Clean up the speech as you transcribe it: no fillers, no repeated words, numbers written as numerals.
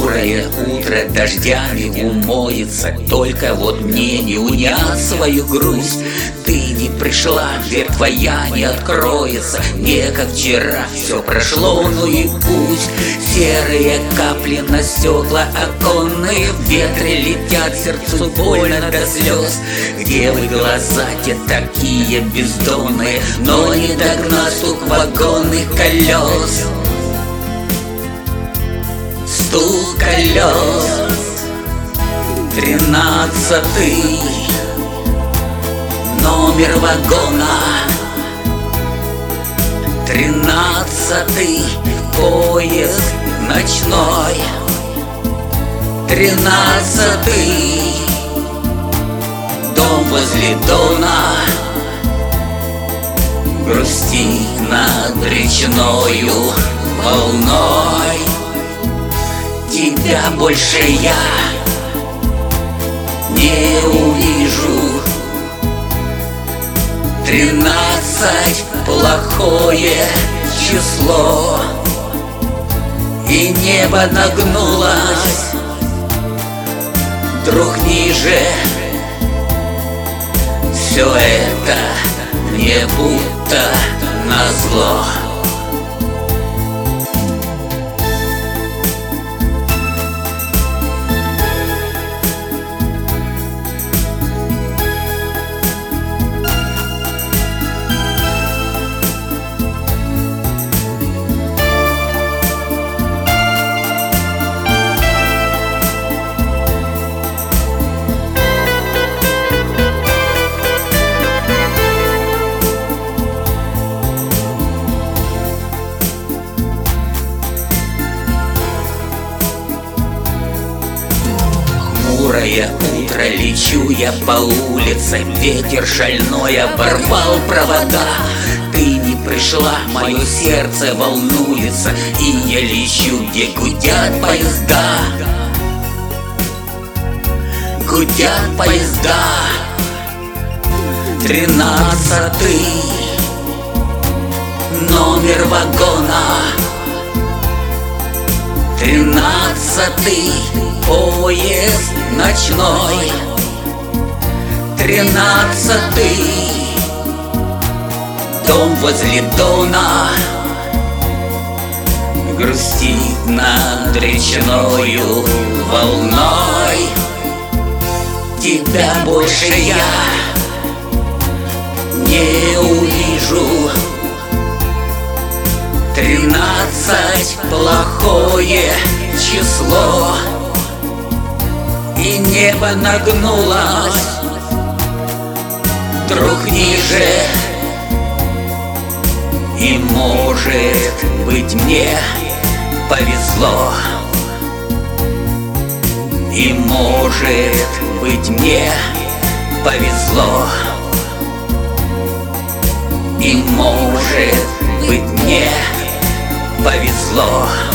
хмурое утро дождями умоется. Только вот мне не унять свою грусть. Ты не пришла, дверь твоя не откроется. Не как вчера, все прошло, ну и пусть. Серые капли на стекла оконные, в ветре летят, сердцу больно до слез. Где вы, глаза те такие бездонные, но не догнать стук вагонных колес. Стук колес. 13-й номер вагона. 13-й поезд ночной. 13-й дом возле Дона. Грусти над речною волной. Тебя больше я не увижу. 13 плохое число. И небо нагнулось вдруг ниже. Все это мне будто назло. Хмурое утро, лечу я по улице. Ветер шальной оборвал провода. Ты не пришла, мое сердце волнуется. И я лечу, где гудят поезда. Гудят поезда. 13-й номер вагона. 13-й поезд ночной. 13-й дом возле Дона. Грустит над речною волной. Тебя больше я не увижу. 13 плохое число. И небо нагнулось вдруг ниже. И может быть мне повезло. И может быть мне повезло. И может быть мне повезло.